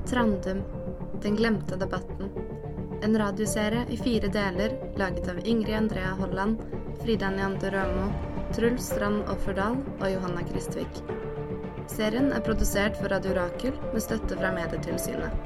Trandum, den glemte debatten. En radioserie i 4 deler, laget av Ingrid Andrea Holland, Frida Neander Rømo, Truls Strand Offerdal og Johanna Kristvik. Serien er produsert for Radio Rakel med støtte fra Medietilsynet.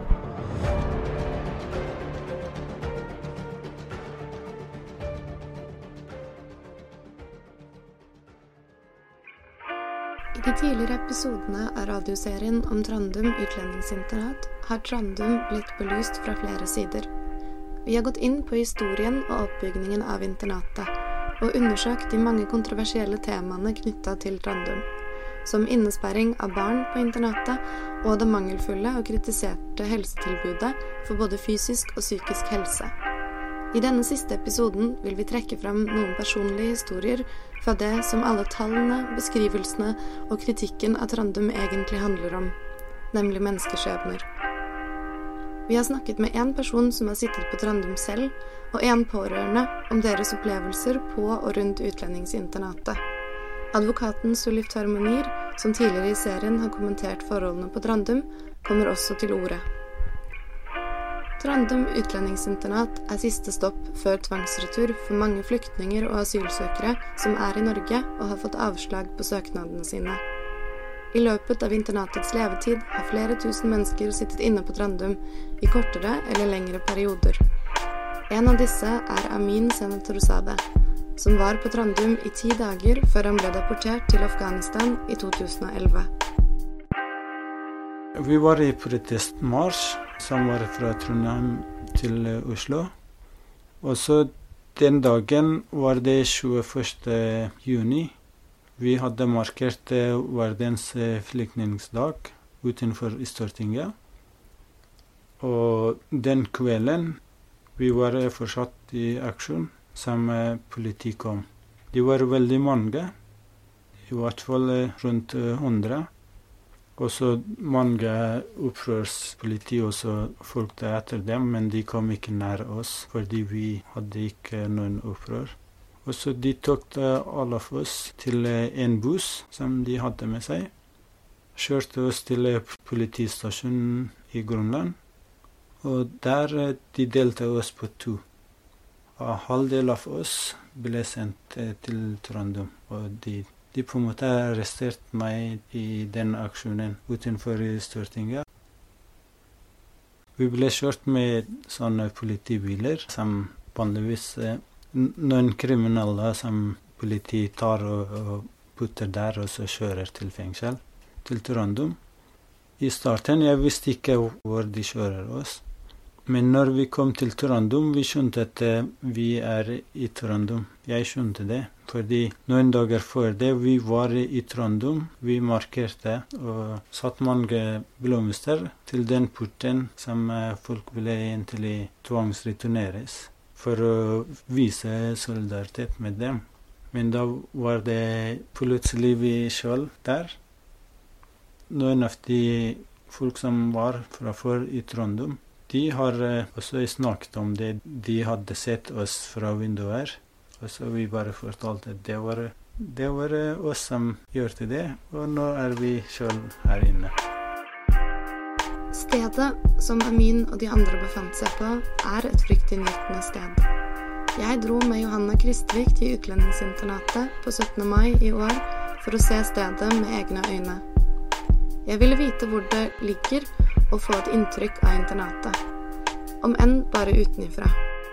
I de tidligere episodene av radioserien om Trandum utlendingsinternat har Trandum blitt belyst fra flere sider. Vi har gått inn på historien og oppbyggingen av internatet, og undersøkt de mange kontroversielle temaene knyttet til Trandum, som innesperring av barn på internatet og det mangelfulle og kritiserte helsetilbudet for både fysisk og psykisk helse. I denne siste episoden vil vi trekke frem noen personlige historier fra det som alle tallene, beskrivelsene og kritikken av Trandum egentlig handler om, nemlig menneskeskjebner. Vi har snakket med en person som har sittet på Trandum selv, og en pårørende om deres opplevelser på og rundt utlendingsinternatet. Advokaten Sulif Tarmonir, som tidligere i serien har kommentert forholdene på Trandum, kommer også til orde. Trandum utlendingsinternat er siste stopp før tvangsretur for mange flyktninger og asylsøkere som er i Norge og har fått avslag på søknadene sine. I løpet av internatets levetid har flere tusen mennesker sittet inne på Trandum i kortere eller lengre perioder. En av disse er Amin Senatoruzadeh, som var på Trandum i 10 dager før han ble deportert til Afghanistan i 2011. Vi var i protestmarsj som var fra Trondheim til Oslo. Og så den dagen var det 21. juni. Vi hadde markert verdens flyktningsdag utenfor Stortinget. Og den kvelden vi var fortsatt i aksjon som politi kom. De var veldig mange, i hvert fall rundt 100. Og så mange opprørspoliti også fulgte etter dem, men de kom ikke nær oss, fordi vi hadde ikke noen opprør. Og så de tok alle av oss til en buss som de hadde med seg. Kjørte oss til politistasjonen i Grønland, og der de delte oss på 2. Og halvdel av oss ble sendt til Trandum, og de på en måte arresterte meg i den aksjonen utenfor Stortinget. Vi ble kjørt med sånne politibiler som vanligvis noen kriminelle som politi tar og putter der og så kjører til fengsel, til Trandum. I starten jeg visste ikke hvor de kjører oss. Men når vi kom til Trandum, vi skjønte at vi er i Trandum. Jeg skjønte det, fordi noen dager før det vi var i Trandum, vi markerte og satt mange blomster til den porten som folk ville egentlig tvangsreturneres, for å vise solidaritet med dem. Men da var det plutselig vi selv der. Noen av de folk som var fra før i Trandum, de har også snakket om det. De hadde sett oss fra vinduer, og så vi bare fortalte at det var oss som gjorde det, og nå er vi selv her inne. Stedet som Amin og de andre befant seg på, er et fryktinngytende sted. Jeg dro med Johanna Kristvik til utlendingsinternatet på 17. mai i år for å se stedet med egne øyne. Jeg ville vite hvor det ligger, og få et inntrykk av internatet, om enn bare utenifra.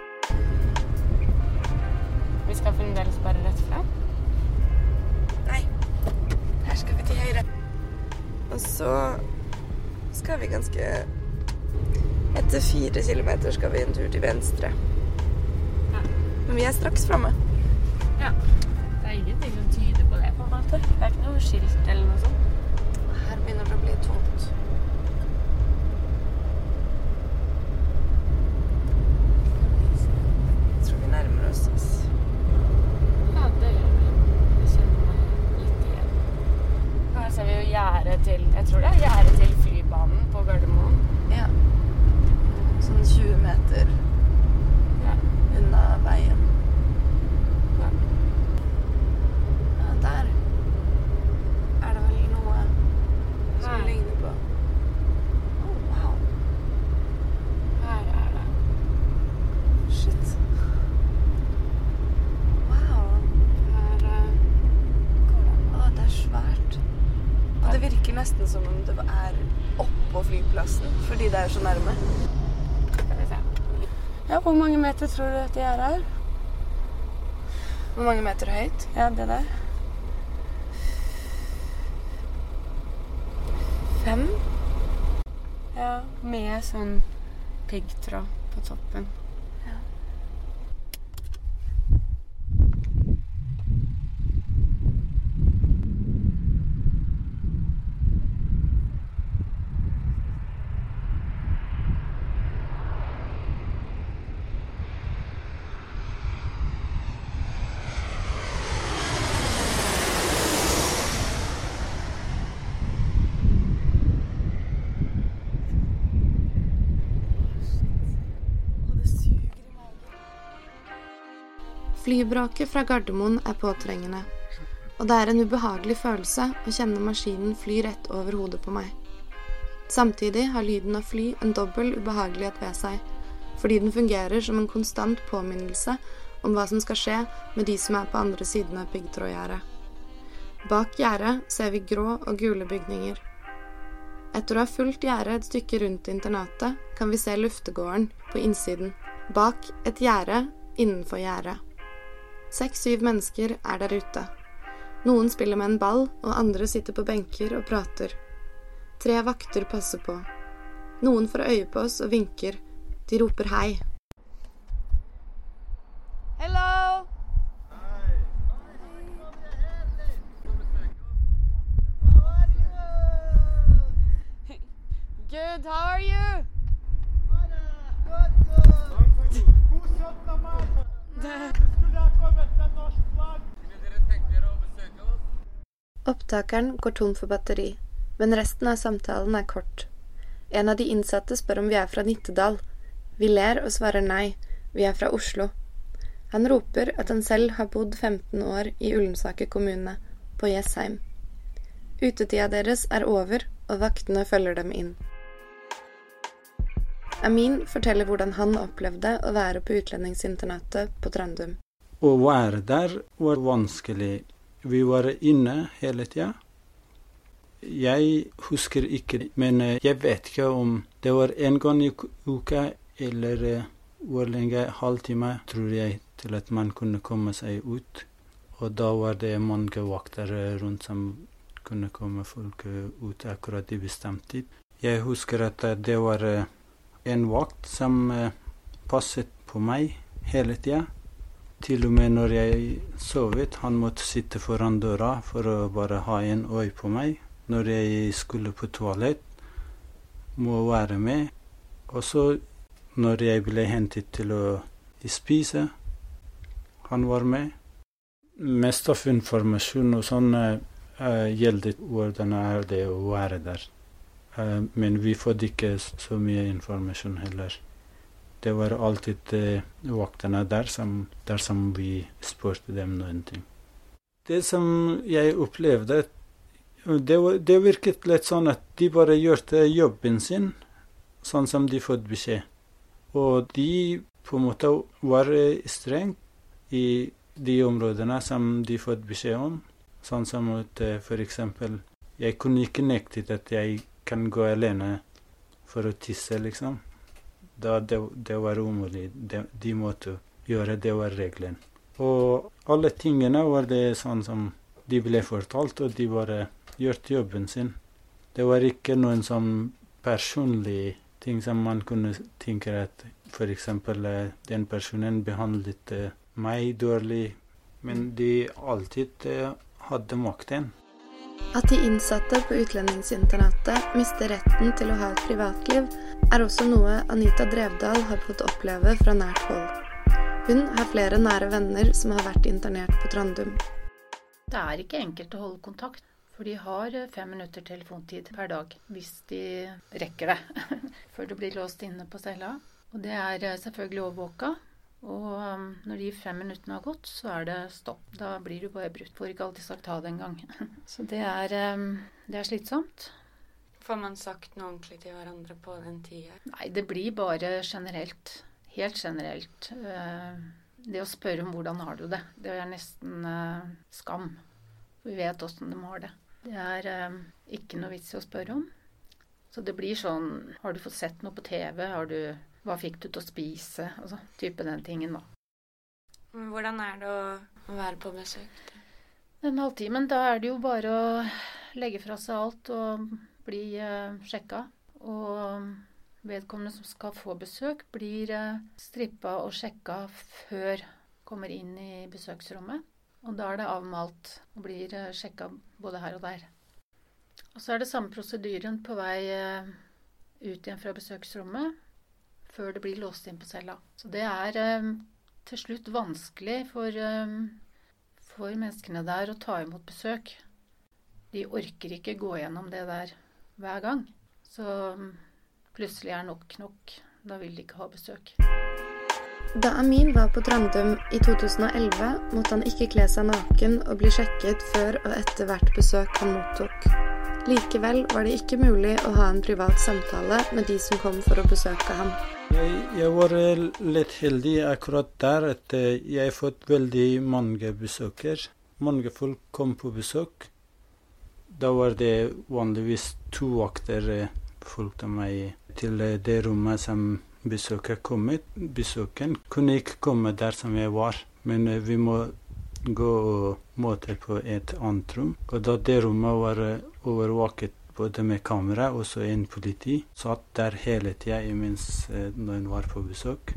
Vi skal fremdeles bare rett frem? Nei, her skal vi til høyre. Og så skal vi ganske... Etter 4 kilometer skal vi en tur til venstre. Ja. Men vi er straks fremme. Ja, det er ingenting som tyder på det på en måte. Det er ikke noe skilt eller noe sånt. Her begynner det å bli tungt. Jeg tror det er gjerdet til flybanen på Gardermoen. Ja. Sånn 20 meter unna veien. Ja. Ja, der er det vel noe som ligner på. oppå flyplassen, fordi det så nærme. Skal vi se. Ja, hvor mange meter tror du at det her? Hvor mange meter høyt? Ja, det der. 5? Ja, med sånn piggtråd på toppen. Ja. Flybråket fra Gardermoen påtrengende, og det en ubehagelig følelse å kjenne maskinen fly rett over hodet på meg. Samtidig har lyden av fly en dobbel ubehagelighet ved seg, fordi den fungerer som en konstant påminnelse om hva som skal skje med de som på andre siden av piggtrådgjerdet. Bak gjerdet ser vi grå og gule bygninger. Etter å ha fulgt gjerdet et stykke rundt internatet, kan vi se luftegården på innsiden, bak et gjerde innenfor gjerdet. 6-7 mennesker der ute. Noen spiller med en ball, og andre sitter på benker og prater. 3 vakter passer på. Noen får øye på oss og vinker. De roper hei. Hello! Hei! Good, how are you? Opptakeren går tom for batteri, men resten av samtalen kort. En av de innsatte spør om vi fra Nittedal. Vi ler og svarer nei, vi fra Oslo. Han roper at han selv har bodd 15 år i Ullensaker kommune, på Jessheim. Utetida deres over, og vaktene følger dem inn. Amin forteller hvordan han opplevde å være på utlendingsinternatet på Trandum. Å være der var vanskelig. Vi var inne hele tida. Jeg husker ikke, men jeg vet ikke om det var en gang i uka, eller hvor lenge, halvtime, tror jeg, til at man kunne komme seg ut. Og da var det mange vakter rundt som kunne komme folk ut akkurat i bestemt tid. Jeg husker at det var en vakt som passet på meg hele tida. Til og med når jeg sovet, han måtte sitte foran døra for å bare ha en øye på meg. Når jeg skulle på toalett, må være med. Og så når jeg ble hentet til å spise, han var med. Mest av informasjon og sånn gjelder hvordan det å være der. Men vi får ikke så mye informasjon heller. Det var alltid vaktene der som vi spurte dem noen ting. Det som jeg opplevde, det virket litt sånn at de bare gjorde jobben sin, sånn som de fått beskjed. Og de på en måte var strengt i de områdene som de fått beskjed om. Sånn som at for eksempel, jeg kunne ikke nektet at jeg kan gå alene for å tisse, liksom. Det var umulig. De måtte gjøre, det var regelen. Og alle tingene var det sånn som de ble fortalt, og de bare gjort jobben sin. Det var ikke noen sånn personlige ting som man kunne tenke at for eksempel den personen behandlet meg dårlig, men de alltid hadde makten. At de innsatte på utlendingsinternatet mister retten til å ha et privatliv, også noe Anita Drevdal har fått oppleve fra nært hold. Hun har flere nære venner som har vært internert på Trandum. Det ikke enkelt å holde kontakt, for de har 5 minutter telefontid per dag, hvis de rekker det, før du blir låst inne på cella. Og det selvfølgelig overvåka. Og når de 5 minuttene har gått, så det stopp. Da blir du bare brutt. Får ikke alltid sagt ha det en gang. Så det slitsomt. Får man sagt noe ordentlig til hverandre på den tiden? Nei, det blir bare generelt. Helt generelt. Det å spørre om hvordan har du det, det nesten skam. Vi vet hvordan de har det. Det ikke noe vits i å spørre om. Så det blir sånn, har du fått sett noe på TV? Hva fikk du til å spise? Altså, type den tingen da. Men hvordan det å være på besøk? Den halvtimen, da det jo bare å legge fra seg alt og bli sjekka. Og vedkommende som skal få besøk blir strippa og sjekka før kommer inn i besøksrommet. Og da det avmalt og blir sjekka både her og der. Og så det samme prosedyren på vei ut igjen fra besøksrommet før det blir låst inn på cella. Så det til slutt vanskelig for menneskene der å ta imot besøk. De orker ikke gå gjennom det der hver gang. Så plutselig nok. Da vil de ikke ha besøk. Da Amin var på Trandum i 2011, måtte han ikke kle seg naken og bli sjekket før og etter hvert besøk han mottok. Likevel var det ikke mulig å ha en privat samtale med de som kom for å besøke ham. Jeg var litt heldig akkurat der at jeg fått veldig mange besøker. Mange folk kom på besøk. Da var det vanligvis 2 vakter fulgte meg til det rommet som besøket kommet. Besøken kunne ikke komme der som jeg var, men vi må gå og møte på et annet rom. Og da det rommet var overvåket både med kamera og så en politi, satt der hele tiden mens noen var på besøk.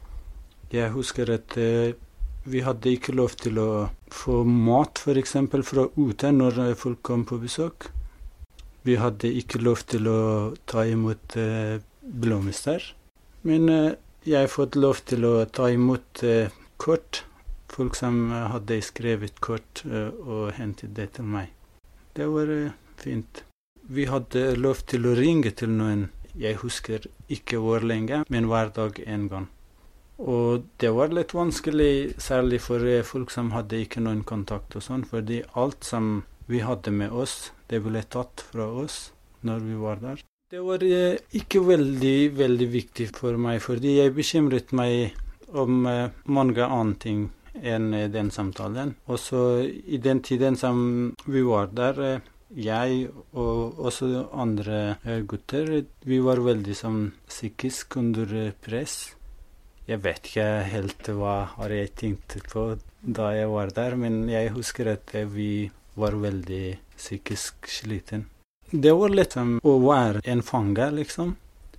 Jeg husker at vi hadde ikke lov til å få mat for eksempel fra ute når folk kom på besøk. Vi hadde ikke lov til å ta imot blomster. Men jeg fått lov til å ta imot kort. Folk som hadde skrevet kort og hentet det til meg. Det var fint. Vi hadde lov til å ringe til noen. Jeg husker ikke hvor lenge, men hver dag en gang. Og det var litt vanskelig, særlig for folk som hadde ikke noen kontakt og sånn, fordi alt som vi hadde med oss, det ble tatt fra oss når vi var der. Det var ikke veldig viktig for meg, fordi jeg bekymret meg om mange andre ting enn den samtalen. Og så i den tiden som vi var der, jeg og også andre gutter, vi var veldig psykisk under press. Jeg vet ikke helt hva har jeg tenkt på da jeg var der, men jeg husker at vi var veldig psykisk sliten. Det var litt som å være en fange, liksom.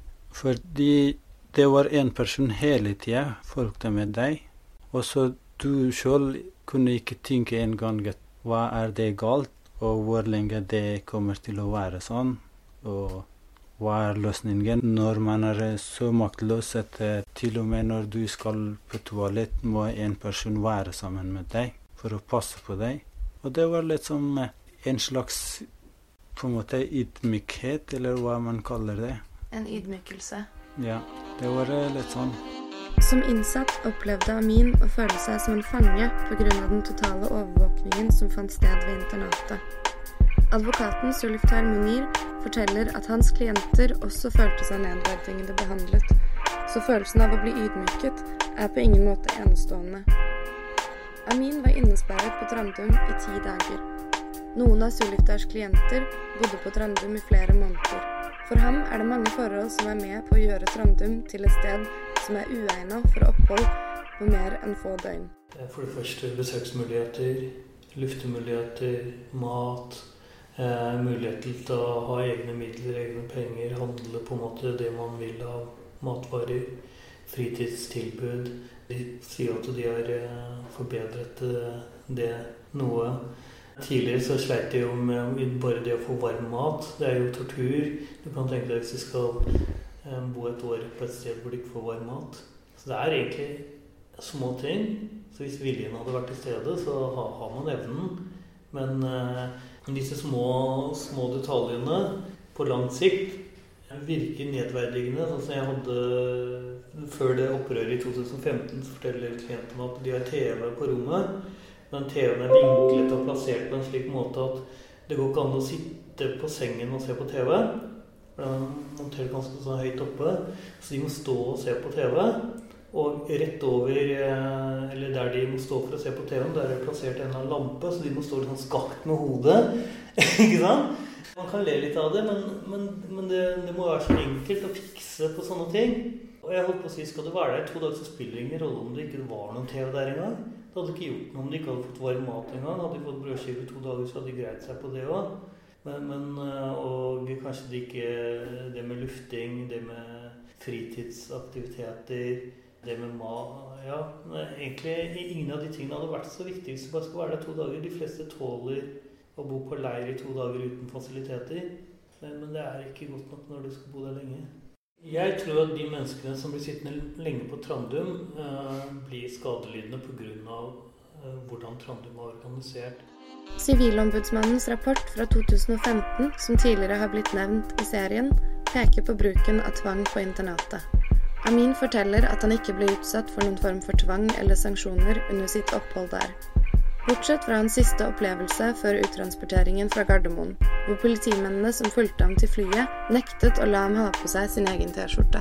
Fordi det var en person hele tiden fulgte med deg. Og så du selv kunne ikke tenke en gang at hva det galt, og hvor lenge det kommer til å være sånn. Og hva løsningen når man så maktløs at til og med når du skal på toalett, må en person være sammen med deg for å passe på deg. Og det var litt som en slags på en måte ydmykhet, eller hva man kaller det. En ydmykelse. Ja, det var litt sånn. Som innsatt opplevde Amin å føle seg som en fange på grunn av den totale overvåkningen som fant sted ved internatet. Advokaten Zulfikar Munir forteller at hans klienter også følte seg nedverdigende behandlet, så følelsen av å bli ydmyket på ingen måte enestående. Amin var innesperret på Trandum i 10 dager. Noen av Zulfiktars klienter bodde på Trandum i flere måneder. For ham det mange forhold som med på å gjøre Trandum til et sted som uegnet for opphold på mer enn få døgn. For det første besøksmuligheter, luftemuligheter, mat, mulighet til å ha egne midler, egne penger, handle på en måte det man vil av matvarer, fritidstilbud. De sier at de har forbedret det noe. Tidligere så sleit de jo med bare det å få varm mat. Det jo tortur. Du kan tenke deg hvis du skal bo et år på et sted hvor du ikke får varm mat. Så det egentlig små ting. Så hvis viljen hadde vært til stede, så har man evnen. Men disse små detaljene på lang sikt virker nedverdigende. Sånn som jeg hadde før det opprøret i 2015, så forteller klientene at de har TV på rommet. Men TV-en vinklet og plassert på en slik måte at det går ikke an å sitte på sengen og se på TV. Den monterer ganske så høyt oppe, så de må stå og se på TV. Og rett over, eller der de må stå for å se på TV-en, der det plassert en lampe, så de må stå litt skakt med hodet. Ikke sant? Man kan le litt av det, men det må være så enkelt å fikse på sånne ting. Og jeg holdt på å si, skal du være der i 2 dager, så spiller det ingen rolle om det ikke var noen TV der en gang. Det hadde ikke gjort noe om de ikke hadde fått varm mat en gang. Hadde de fått brødskive i 2 dager, så hadde de greit seg på det også. Og kanskje det med lufting, det med fritidsaktiviteter, det med mat, ja, egentlig ingen av de tingene hadde vært så viktige hvis du bare skal være der 2 dager. De fleste tåler å bo på leir i 2 dager uten fasiliteter, men det er ikke godt nok når du skal bo der lenge. Jeg tror at de menneskene som blir sittende lenge på Trandum blir skadelidende på grunn av hvordan Trandum er organisert. Sivilombudsmannens rapport fra 2015, som tidligere har blitt nevnt i serien, peker på bruken av tvang på internatet. Amin forteller at han ikke ble utsatt for noen form for tvang eller sanksjoner under sitt opphold der. Bortsett fra hans siste opplevelse før uttransporteringen fra Gardermoen, hvor politimennene som fulgte ham til flyet, nektet å la ham ha på seg sin egen T-skjorte.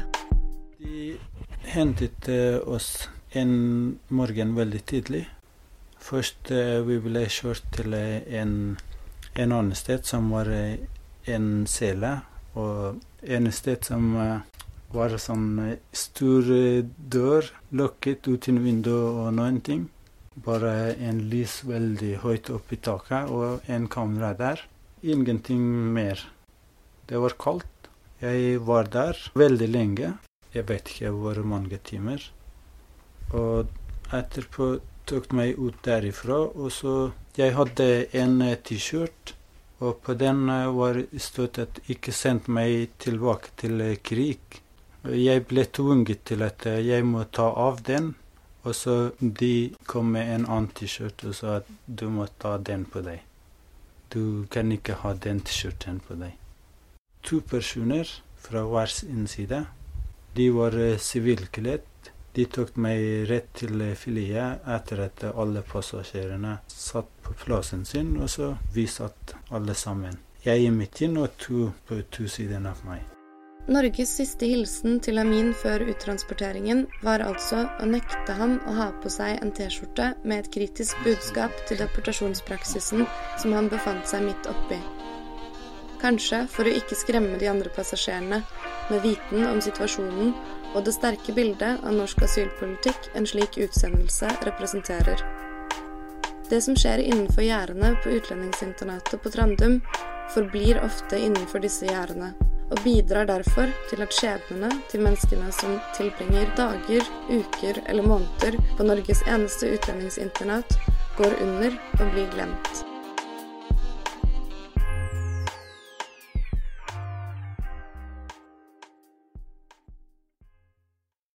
De hentet oss en morgen veldig tidlig. Først vi ble kjørt til en annen sted som var en celle, og en sted som var sånn stor dør, lukket uten vindu og noen ting. Bare en lys veldig høyt opp i taket og en kamera der. Ingenting mer. Det var kaldt. Jeg var der veldig lenge. Jeg vet ikke hvor mange timer. Og etterpå tok meg ut derifra, og så jeg hadde en T-skjort, og på den var stått at ikke sendt meg tilbake til krig. Jeg ble tvunget til at jeg må ta av den, og så de kom med en annen T-skjort og sa at du må ta den på deg. Du kan ikke ha den T-skjorten på deg. 2 personer fra hver sin side. De var sivilkledd. De tok meg rett til flyet etter at alle passasjerene satt på plassen sin, og så vi satt alle sammen. Jeg i midten og 2 på 2 siden av meg. Norges siste hilsen til Amin før uttransporteringen var altså å nekte ham å ha på seg en T-skjorte med et kritisk budskap til deportasjonspraksisen som han befant seg midt oppi. Kanskje for å ikke skremme de andre passasjerene med viten om situasjonen og det sterke bildet av norsk asylpolitikk en slik utsendelse representerer. Det som skjer innenfor gjerdene på utlendingsinternatet på Trandum, forblir ofte innenfor disse gjerdene, og bidrar derfor til at skjebnene til menneskene som tilbringer dager, uker eller måneder på Norges eneste utlendingsinternat, går under og blir glemt.